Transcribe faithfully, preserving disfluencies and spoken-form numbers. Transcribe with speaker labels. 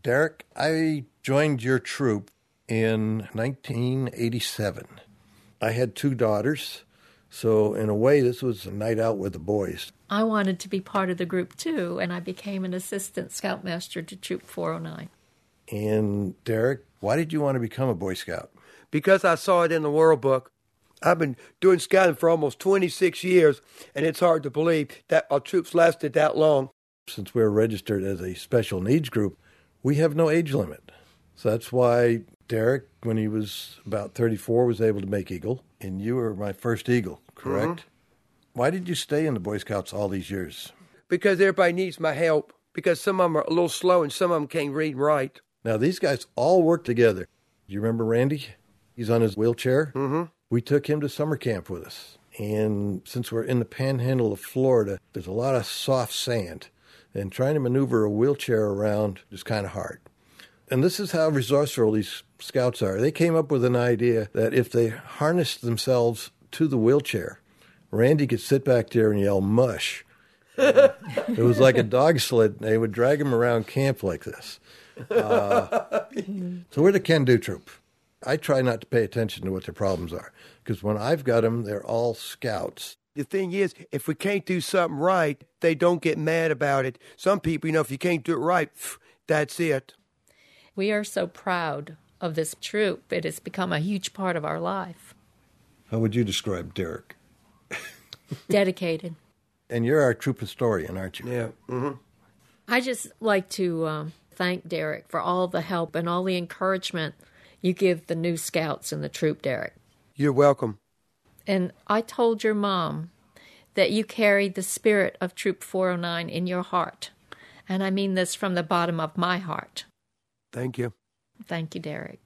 Speaker 1: Derek, I joined your troop in nineteen eighty-seven. I had two daughters, so in a way this was a night out with the boys.
Speaker 2: I wanted to be part of the group too, and I became an assistant scoutmaster to Troop four oh nine.
Speaker 1: And Derek, why did you want to become a Boy Scout?
Speaker 3: Because I saw it in the World Book. I've been doing scouting for almost twenty-six years, and it's hard to believe that our troops lasted that long.
Speaker 1: Since we're registered as a special needs group, we have no age limit. So that's why Derek, when he was about thirty-four, was able to make Eagle, and you were my first Eagle, correct? Mm-hmm. Why did you stay in the Boy Scouts all these years?
Speaker 3: Because everybody needs my help, because some of them are a little slow and some of them can't read and write.
Speaker 1: Now, these guys all work together. Do you remember Randy? He's on his wheelchair.
Speaker 3: Mm-hmm.
Speaker 1: We took him to summer camp with us. And since we're in the panhandle of Florida, there's a lot of soft sand. And trying to maneuver a wheelchair around is kind of hard. And this is how resourceful these scouts are. They came up with an idea that if they harnessed themselves to the wheelchair, Randy could sit back there and yell, mush. It was like a dog sled. They would drag him around camp like this. Uh, so we're the can-do troop. I try not to pay attention to what their problems are, because when I've got them, they're all scouts.
Speaker 3: The thing is, if we can't do something right, they don't get mad about it. Some people, you know, if you can't do it right, that's it.
Speaker 2: We are so proud of this troop. It has become a huge part of our life.
Speaker 1: How would you describe Derek?
Speaker 2: Dedicated.
Speaker 1: And you're our troop historian, aren't you?
Speaker 3: Yeah. Mm-hmm.
Speaker 2: I just like to um, thank Derek for all the help and all the encouragement you give the new scouts in the troop, Derek.
Speaker 3: You're welcome.
Speaker 2: And I told your mom that you carried the spirit of Troop four oh nine in your heart. And I mean this from the bottom of my heart.
Speaker 3: Thank you.
Speaker 2: Thank you, Derek.